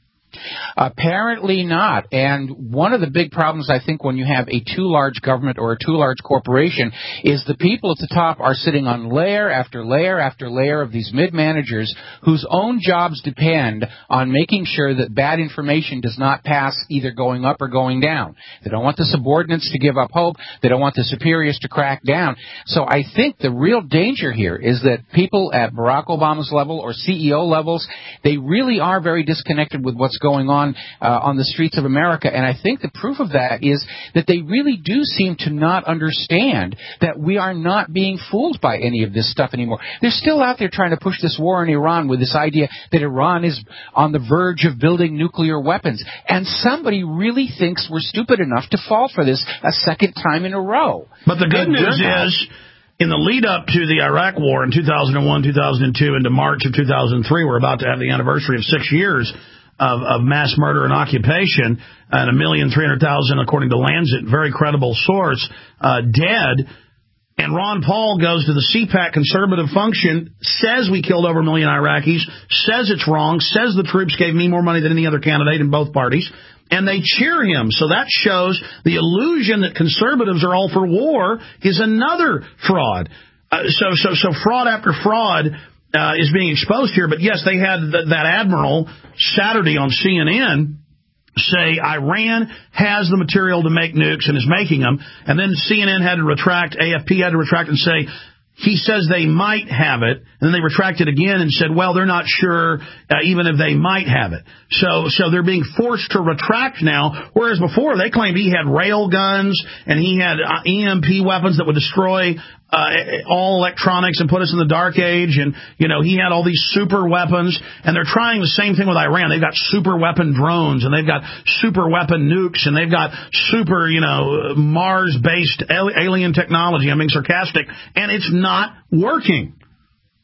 Apparently not. And one of the big problems, I think, when you have a too large government or a too large corporation is the people at the top are sitting on layer after layer after layer of these mid-managers whose own jobs depend on making sure that bad information does not pass either going up or going down. They don't want the subordinates to give up hope. They don't want the superiors to crack down. So I think the real danger here is that people at Barack Obama's level or C E O levels, they really are very disconnected with what's going on uh, on the streets of America. And I think the proof of that is that they really do seem to not understand that we are not being fooled by any of this stuff anymore. They're still out there trying to push this war in Iran with this idea that Iran is on the verge of building nuclear weapons. And somebody really thinks we're stupid enough to fall for this a second time in a row. But the good news is, in the lead up to the Iraq War in two thousand one, two thousand two, into March of two thousand three, we're about to have the anniversary of six years Of, of mass murder and occupation, and a million three hundred thousand, according to Lancet, very credible source, uh, dead. And Ron Paul goes to the C PAC conservative function, says we killed over a million Iraqis, says it's wrong, says the troops gave me more money than any other candidate in both parties, and they cheer him. So that shows the illusion that conservatives are all for war is another fraud. Uh, so, so, so fraud after fraud Uh, is being exposed here. But, yes, they had th- that admiral Saturday on C N N say Iran has the material to make nukes and is making them. And then C N N had to retract, A F P had to retract and say, he says they might have it. And then they retracted again and said, well, they're not sure uh, even if they might have it. So so they're being forced to retract now, whereas before they claimed he had rail guns and he had uh, E M P weapons that would destroy Uh, all electronics and put us in the dark age, and, you know, he had all these super weapons, and they're trying the same thing with Iran. They've got super weapon drones, and they've got super weapon nukes, and they've got super, you know, Mars-based alien technology. I'm being sarcastic, and it's not working.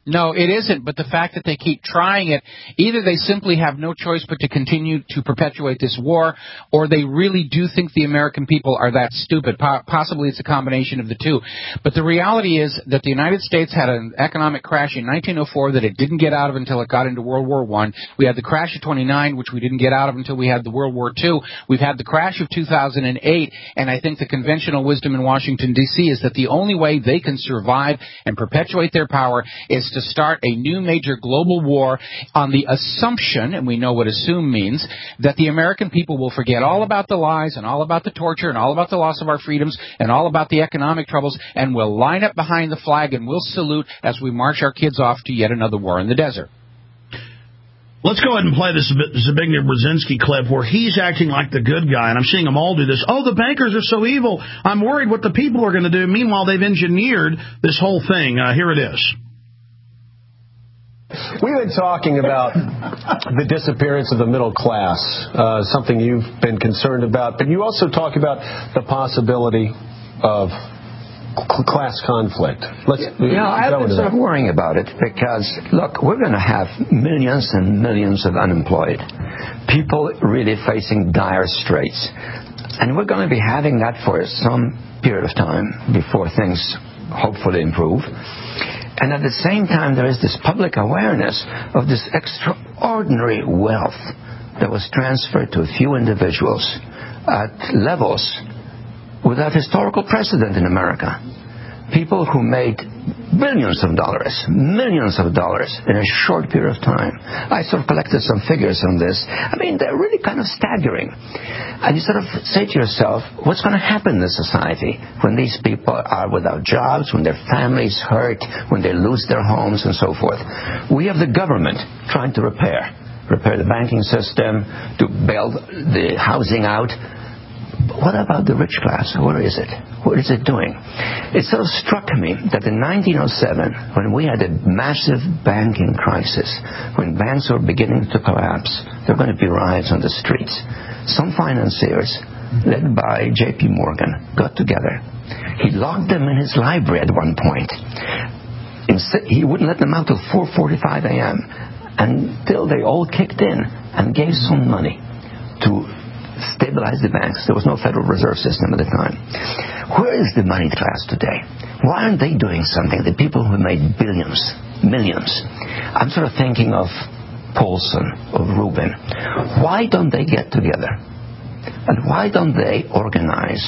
No, it isn't, but the fact that they keep trying it, either they simply have no choice but to continue to perpetuate this war, or they really do think the American people are that stupid. Po- possibly it's a combination of the two. But the reality is that the United States had an economic crash in nineteen oh four that it didn't get out of until it got into World War One. We had the crash of twenty-nine, which we didn't get out of until we had the World War Two. We've had the crash of two thousand eight, and I think the conventional wisdom in Washington, D C is that the only way they can survive and perpetuate their power is to start a new major global war on the assumption, and we know what assume means, that the American people will forget all about the lies and all about the torture and all about the loss of our freedoms and all about the economic troubles, and will line up behind the flag and will salute as we march our kids off to yet another war in the desert. Let's go ahead and play this Zbigniew Brzezinski clip where he's acting like the good guy, and I'm seeing them all do this. Oh, the bankers are so evil. I'm worried what the people are going to do. Meanwhile, they've engineered this whole thing. Uh, here it is. We've been talking about the disappearance of the middle class, uh, something you've been concerned about, but you also talk about the possibility of class conflict. Let's yeah, I've been sort of worrying about it because, look, we're going to have millions and millions of unemployed, people really facing dire straits, and we're going to be having that for some period of time before things hopefully improve. And at the same time, there is this public awareness of this extraordinary wealth that was transferred to a few individuals at levels without historical precedent in America. People who made billions of dollars, millions of dollars in a short period of time. I sort of collected some figures on this. I mean, they're really kind of staggering. And you sort of say to yourself, what's going to happen in society when these people are without jobs, when their families hurt, when they lose their homes and so forth? We have the government trying to repair, repair the banking system, to bail the housing out. What about the rich class? Where is it? What is it doing? It sort of struck me that in nineteen oh seven, when we had a massive banking crisis, when banks were beginning to collapse, there were going to be riots on the streets. Some financiers, led by J P Morgan, got together. He locked them in his library at one point. He wouldn't let them out till four forty-five a.m. until they all kicked in and gave some money to stabilize the banks. There was no Federal Reserve System at the time. Where is the money class today? Why aren't they doing something? The people who made billions, millions. I'm sort of thinking of Paulson, of Rubin. Why don't they get together? And why don't they organize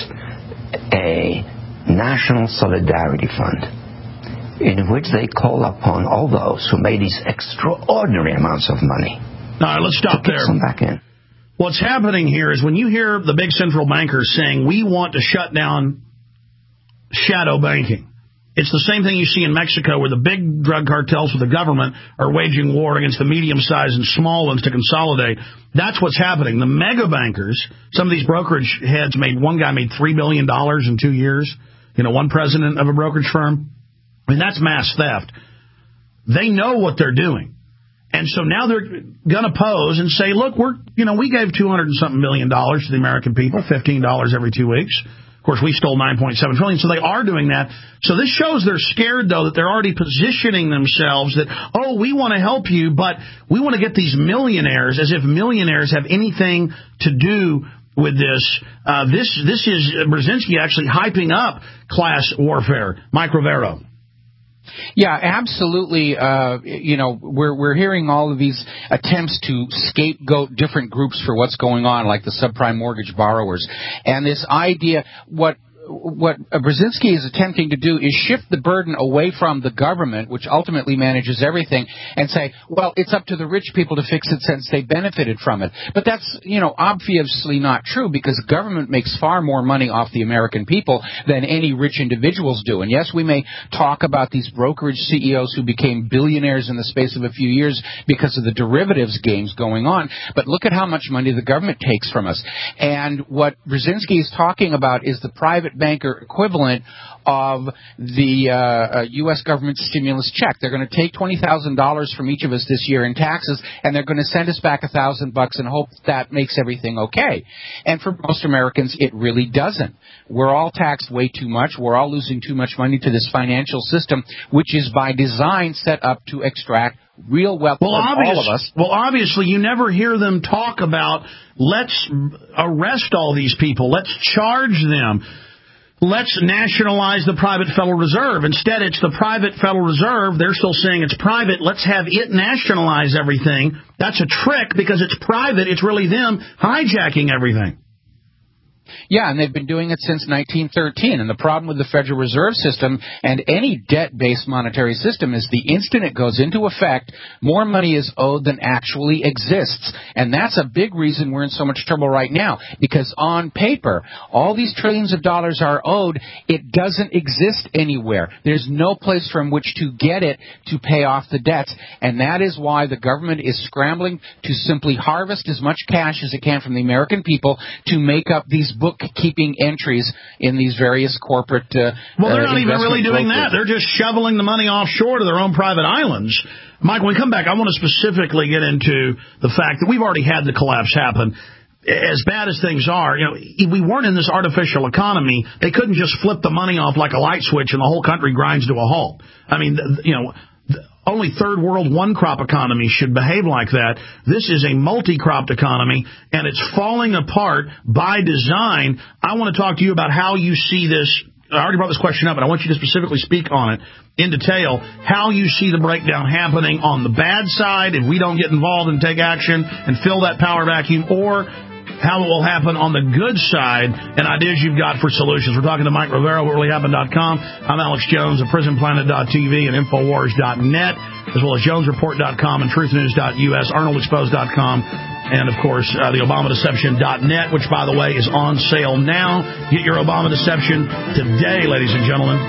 a national solidarity fund in which they call upon all those who made these extraordinary amounts of money? All right, let's stop to there. Some back in. What's happening here is when you hear the big central bankers saying, we want to shut down shadow banking, it's the same thing you see in Mexico where the big drug cartels with the government are waging war against the medium-sized and small ones to consolidate. That's what's happening. The mega bankers, some of these brokerage heads made, one guy made three billion dollars in two years, you know, one president of a brokerage firm. I mean, that's mass theft. They know what they're doing. And so now they're going to pose and say, look, we're, you know, we gave two hundred and something million dollars to the American people, fifteen dollars every two weeks. Of course, we stole nine point seven trillion dollars. So they are doing that. So this shows they're scared, though, that they're already positioning themselves that, oh, we want to help you, but we want to get these millionaires, as if millionaires have anything to do with this. Uh, this, this is Brzezinski actually hyping up class warfare. Mike Rivero. Yeah, absolutely. Uh, you know, we're we're hearing all of these attempts to scapegoat different groups for what's going on, like the subprime mortgage borrowers, and this idea what. What Brzezinski is attempting to do is shift the burden away from the government, which ultimately manages everything, and say, well, it's up to the rich people to fix it since they benefited from it. But that's, you know, obviously not true, because government makes far more money off the American people than any rich individuals do. And yes, we may talk about these brokerage C E Os who became billionaires in the space of a few years because of the derivatives games going on, but look at how much money the government takes from us. And what Brzezinski is talking about is the private banker equivalent of the uh, uh, U S government stimulus check. They're going to take twenty thousand dollars from each of us this year in taxes, and they're going to send us back a thousand bucks and hope that makes everything okay. And for most Americans, it really doesn't. We're all taxed way too much. We're all losing too much money to this financial system, which is by design set up to extract real wealth well, from obvious, all of us. Well, obviously, you never hear them talk about, let's arrest all these people, let's charge them, let's nationalize the private Federal Reserve. Instead, it's the private Federal Reserve. They're still saying it's private. Let's have it nationalize everything. That's a trick because it's private. It's really them hijacking everything. Yeah, and they've been doing it since nineteen thirteen. And the problem with the Federal Reserve System and any debt-based monetary system is the instant it goes into effect, more money is owed than actually exists. And that's a big reason we're in so much trouble right now. Because on paper, all these trillions of dollars are owed. It doesn't exist anywhere. There's no place from which to get it to pay off the debts. And that is why the government is scrambling to simply harvest as much cash as it can from the American people to make up these bookkeeping entries in these various corporate uh Well, they're not uh, even really doing brokers. that. They're just shoveling the money offshore to their own private islands. Mike, when we come back, I want to specifically get into the fact that we've already had the collapse happen. As bad as things are, you know, if we weren't in this artificial economy, they couldn't just flip the money off like a light switch and the whole country grinds to a halt. I mean, you know, only third world one-crop economies should behave like that. This is a multi-cropped economy, and it's falling apart by design. I want to talk to you about how you see this. I already brought this question up, but I want you to specifically speak on it in detail, how you see the breakdown happening on the bad side if we don't get involved and take action and fill that power vacuum, or how it will happen on the good side and ideas you've got for solutions. We're talking to Mike Rivera, what really happened dot com. I'm Alex Jones of prison planet dot t v and infowars dot net, as well as jones report dot com and truth news dot u s, arnold exposed dot com, and, of course, uh, the obama deception dot net, which, by the way, is on sale now. Get your Obama Deception today, ladies and gentlemen.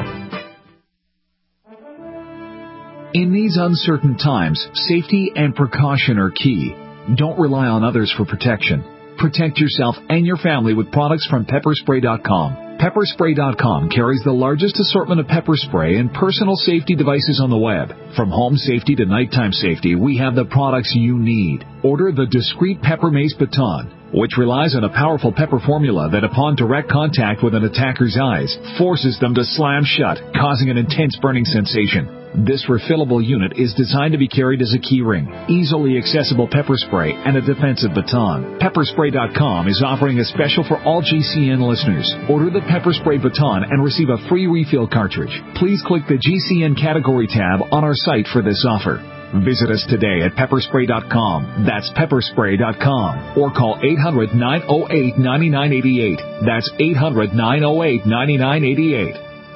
In these uncertain times, safety and precaution are key. Don't rely on others for protection. Protect yourself and your family with products from pepper spray dot com. pepper spray dot com carries the largest assortment of pepper spray and personal safety devices on the web. From home safety to nighttime safety, we have the products you need. Order the Discreet Pepper Mace Baton, which relies on a powerful pepper formula that, upon direct contact with an attacker's eyes, forces them to slam shut, causing an intense burning sensation. This refillable unit is designed to be carried as a keyring, easily accessible pepper spray, and a defensive baton. pepper spray dot com is offering a special for all G C N listeners. Order the Pepper Spray Baton and receive a free refill cartridge. Please click the G C N category tab on our site for this offer. Visit us today at pepper spray dot com. That's pepper spray dot com. Or call eight hundred, nine oh eight, nine nine eight eight. That's eight hundred, nine oh eight, nine nine eight eight.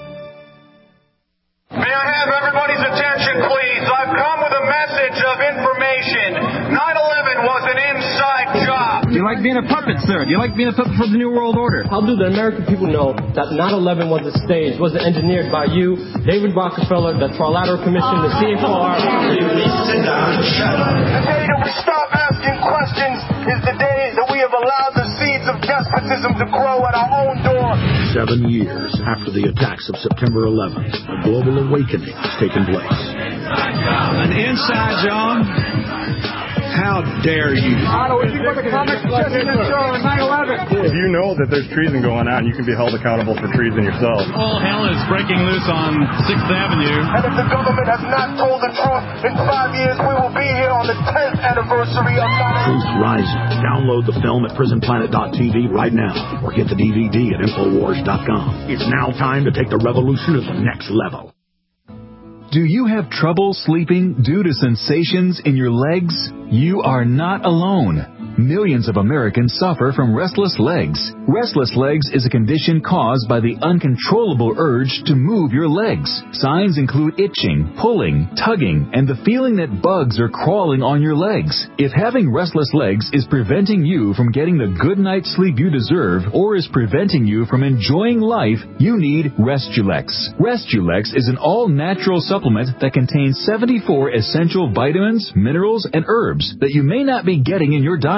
May I have everybody's attention, please? I've come with a message of information. nine eleven was an inside job. Do you like being a puppet, sir? Do you like being a puppet for the New World Order? How do the American people know that nine eleven was a stage, was engineered by you, David Rockefeller, the Trilateral Commission, the C F R? You need to sit down and shut up. The day that we stop asking questions is the day that we have allowed the seeds of despotism to grow at our own door. Seven years after the attacks of September eleventh, a global awakening has taken place. An inside job? How dare you? Otto, if you put the comics suggestion in show on nine eleven. If you know that there's treason going on, you can be held accountable for treason yourself. All hell is breaking loose on sixth Avenue. And if the government has not told the truth, in five years we will be here on the tenth anniversary of nine eleven. Truth Rising. Download the film at prison planet dot t v right now, or get the D V D at infowars dot com. It's now time to take the revolution to the next level. Do you have trouble sleeping due to sensations in your legs? You are not alone. Millions of Americans suffer from restless legs. Restless legs is a condition caused by the uncontrollable urge to move your legs. Signs include itching, pulling, tugging, and the feeling that bugs are crawling on your legs. If having restless legs is preventing you from getting the good night's sleep you deserve, or is preventing you from enjoying life, you need Restulex. Restulex is an all-natural supplement that contains seventy-four essential vitamins, minerals, and herbs that you may not be getting in your diet.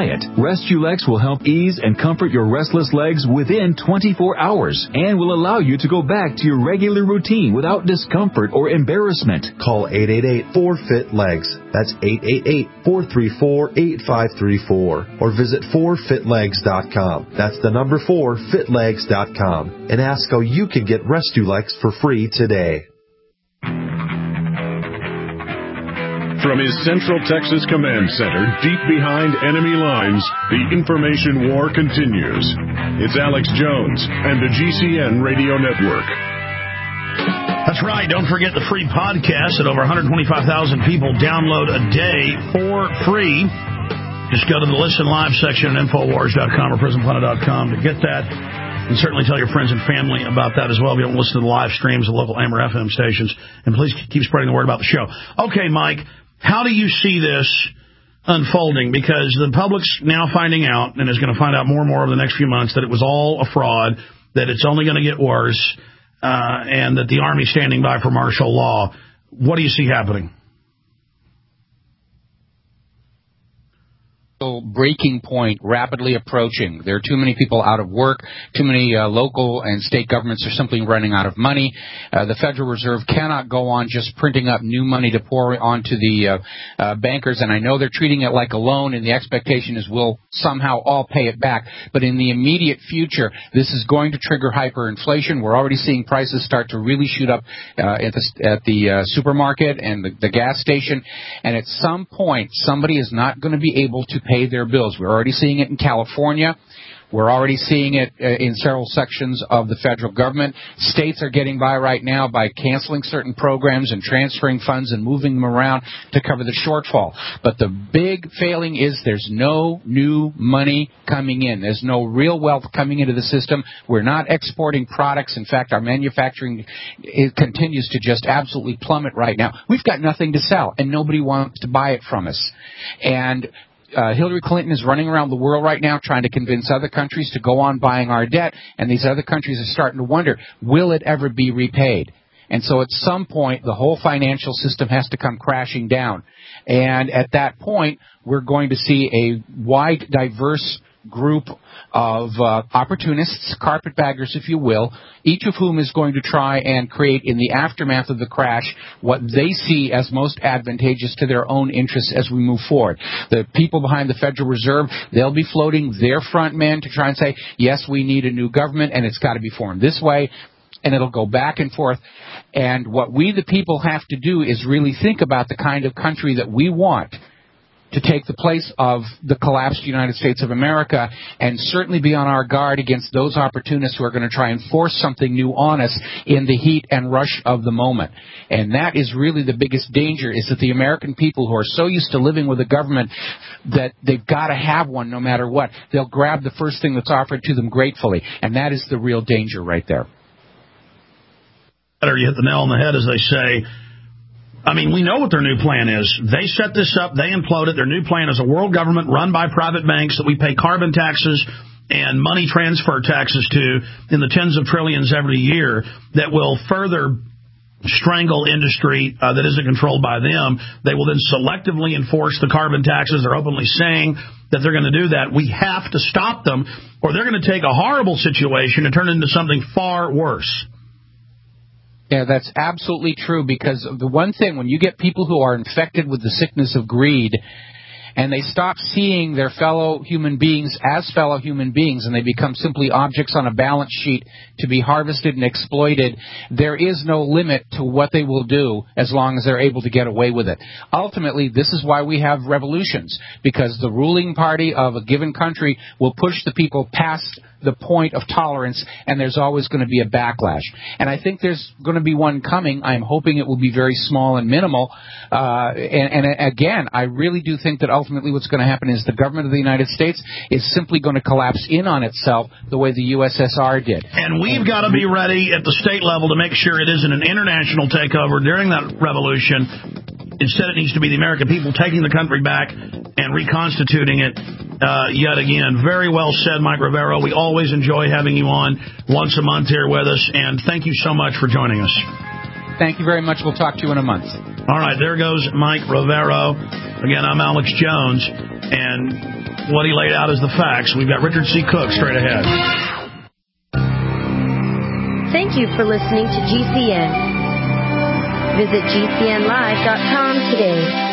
diet. Restulex will help ease and comfort your restless legs within twenty-four hours and will allow you to go back to your regular routine without discomfort or embarrassment. Call eight eight eight, four, F I T, legs. That's eight eight eight, four three four, eight five three four. Or visit four fit legs dot com. That's the number four fit legs dot com. And ask how you can get Restulex for free today. From his Central Texas Command Center, deep behind enemy lines, the information war continues. It's Alex Jones and the G C N Radio Network. That's right. Don't forget the free podcast that over one hundred twenty-five thousand people download a day for free. Just go to the Listen Live section at Infowars dot com or Prison Planet dot com to get that. And certainly tell your friends and family about that as well. If you don't listen to the live streams of local A M R F M stations. And please keep spreading the word about the show. Okay, Mike, how do you see this unfolding? Because the public's now finding out, and is going to find out more and more over the next few months, that it was all a fraud, that it's only going to get worse, uh, and that the Army's standing by for martial law. What do you see happening? Breaking point rapidly approaching. There are too many people out of work. Too many uh, local and state governments are simply running out of money. Uh, the Federal Reserve cannot go on just printing up new money to pour onto the uh, uh, bankers, and I know they're treating it like a loan, and the expectation is we'll somehow all pay it back. But in the immediate future, this is going to trigger hyperinflation. We're already seeing prices start to really shoot up uh, at the, at the uh, supermarket and the, the gas station, and at some point, somebody is not going to be able to pay their bills. We're already seeing it in California. We're already seeing it in several sections of the federal government. States are getting by right now by canceling certain programs and transferring funds and moving them around to cover the shortfall. But the big failing is there's no new money coming in. There's no real wealth coming into the system. We're not exporting products. In fact, our manufacturing it continues to just absolutely plummet right now. We've got nothing to sell, and nobody wants to buy it from us. And Uh, Hillary Clinton is running around the world right now trying to convince other countries to go on buying our debt, and these other countries are starting to wonder, will it ever be repaid? And so at some point, the whole financial system has to come crashing down. And at that point, we're going to see a wide, diverse group of uh, opportunists, carpetbaggers, if you will, each of whom is going to try and create in the aftermath of the crash what they see as most advantageous to their own interests as we move forward. The people behind the Federal Reserve, they'll be floating their front men to try and say, yes, we need a new government, and it's got to be formed this way. And it'll go back and forth. And what we, the people, have to do is really think about the kind of country that we want to take the place of the collapsed United States of America, and certainly be on our guard against those opportunists who are going to try and force something new on us in the heat and rush of the moment. And that is really the biggest danger, is that the American people who are so used to living with a government that they've got to have one no matter what, they'll grab the first thing that's offered to them gratefully. And that is the real danger right there. You hit the nail on the head, as they say. I mean, we know what their new plan is. They set this up. They imploded. Their new plan is a world government run by private banks that we pay carbon taxes and money transfer taxes to in the tens of trillions every year that will further strangle industry uh, that isn't controlled by them. They will then selectively enforce the carbon taxes. They're openly saying that they're going to do that. We have to stop them, or they're going to take a horrible situation and turn it into something far worse. Yeah, that's absolutely true, because the one thing, when you get people who are infected with the sickness of greed, and they stop seeing their fellow human beings as fellow human beings, and they become simply objects on a balance sheet to be harvested and exploited, there is no limit to what they will do as long as they're able to get away with it. Ultimately, this is why we have revolutions, because the ruling party of a given country will push the people past the point of tolerance, and there's always going to be a backlash. And I think there's going to be one coming. I'm hoping it will be very small and minimal. Uh, and, and again, I really do think that ultimately what's going to happen is the government of the United States is simply going to collapse in on itself the way the U S S R did. And we've got to be ready at the state level to make sure it isn't an international takeover during that revolution. Instead, it needs to be the American people taking the country back and reconstituting it uh, yet again. Very well said, Mike Rivero. We always enjoy having you on once a month here with us, and thank you so much for joining us. Thank you very much. We'll talk to you in a month. All right, there goes Mike Rivero. Again, I'm Alex Jones. And what he laid out is the facts. We've got Richard C. Cook straight ahead. Thank you for listening to G C N. Visit G C N live dot com today.